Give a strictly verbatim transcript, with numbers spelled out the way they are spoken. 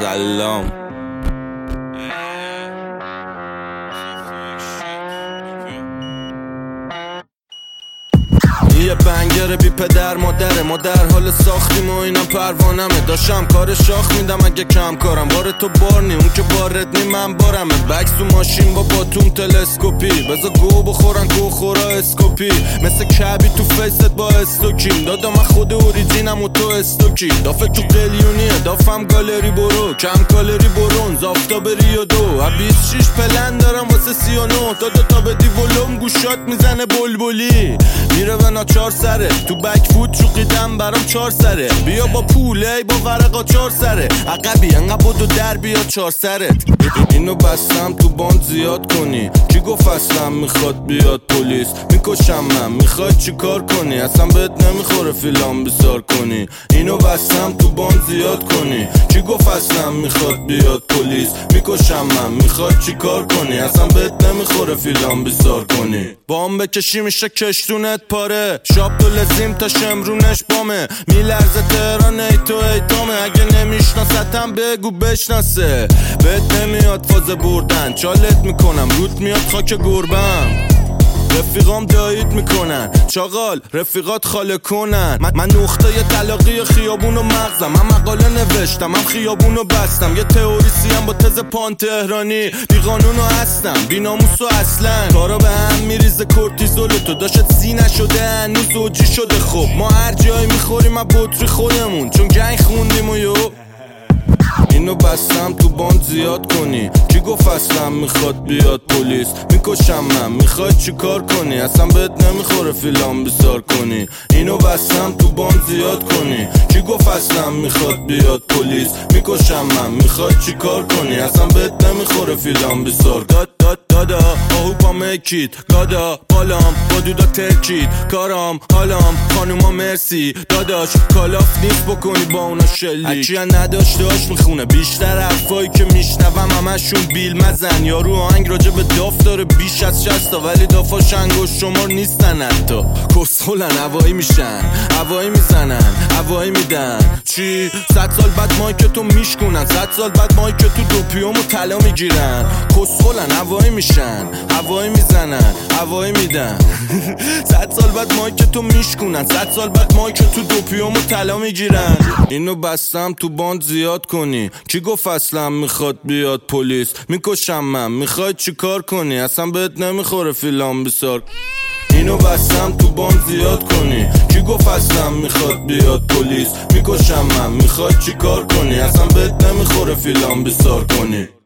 سلام. یه بنگر بی پدر مادره، ما در حال ساختیم و اینم پروانمه. داشتم کار شاخ میدم اگه کم کارم، بار تو بار نی اون که بارت نی من بارمه. بکس و ماشین با باتوم تلسکوپی، بزا گو بخورن گو خورا اسکوپی. مثل کبی تو فیست با استوکیم، دادا من خود اوریجینم و تو استوکی. دافه تو قلیونیه دافم گالری برو، کم کالری برون زافتا بری و دو. بیست شیش پلن دارم واسه سی و نو، دادا تا بدی ولوم گوشات میزنه بلبلی. میره به ناچار سره تو بک فوت چوقیدم برام چار سره. بیا با پوله با ورقا چار سره، عقبی انقدر بودو در بیا چار سرت. اینو بستم تو باند زیاد کنی، کی گفت اصلا میخواد بیاد پلیس. میکشم من میخواد چی کار کنی، اصلا بهت نمیخوره فیلم بسار کنی. اینو بستم تو باند زیاد کنی، کی گفت اصلا میخواد بیاد پلیس. میکشم من میخواد چی کار کنی، اصلا بهت نمیخوره فیلم بسار کنی. بام بکشی میشه کشتونت پاره، شاب تو لزیم تا شمرونش بامه. میلرزه تهران ای تو ایتامه، اگه نمیشناستم بگو بشناسه. بهت نمیاد فاز بردن، چالت میکنم رود میاد خاک گربم. رفیقام دایید میکنن چاقال، رفیقات خاله کنن. من, من نقطه ی طلاقی خیابونو مغزم، من مقاله نوشتم من خیابونو بستم. یه تئوریسیم با تز پان تهرانی، بی قانونو هستم بی ناموسو اصلا. کارا به هم میریزه کورتیزول، تو داشت سی نشده هنوز اوجی شده. خب ما هر جایی میخوریم از بطری خودمون، چون گنگ خوندیم و یو. اینو بستم تو باند زیاد کنی، کی گفت اصلا میخواد بیاد پلیس. میکشم من میخواد چی کار کنی، اصلا بهت نمیخوره فیلم بسار کنی. اینو بستم تو باند زیاد کنی، کی گفت اصلا میخواد بیاد پلیس. میکشم من میخواد چی کار کنی، اصلا بهت نمیخوره فیلم بسار. داد داد دادا آهو با مکید گادا بالام با دودا ترکید کارام حالام خانوما مرسی. داداش کالاف نیست بکنی با اونا شلیک، هرچی نداشتهاش میخونه بیشتر حرفایی که میشنوم همشون بیل مزن. یارو آهنگ راجع به داف داره بیش از شصت تا، ولی دافاش انگوش شمار نیستن حتی. کسخولن هوایی میشن هوایی میزنن هوایی میدن. چی؟ صد سال بعد مایک تو میشکنن، صد سال بعد مایک تو دوپیومو طلا میگیرن. کسخولن هوایی میشن هوایی میزنن هوایی میدن. صد سال بعد مایک تو میشکنن، صد سال بعد مایک تو دوپیومو طلا میگیرن. اینو بستم تو باند زیاد کنی، کی گفت اصلا میخواد بیاد پلیس. میکشم من میخواد چی کار کنی، اصلا بهت نمیخوره فیلم بسار. اینو بستم تو باند زیاد کنی، کی گفت اصلا میخواد بیاد پلیس. میکشم من میخواد چی کار کنی، اصلا بهت نمیخوره فیلم بسار کنی.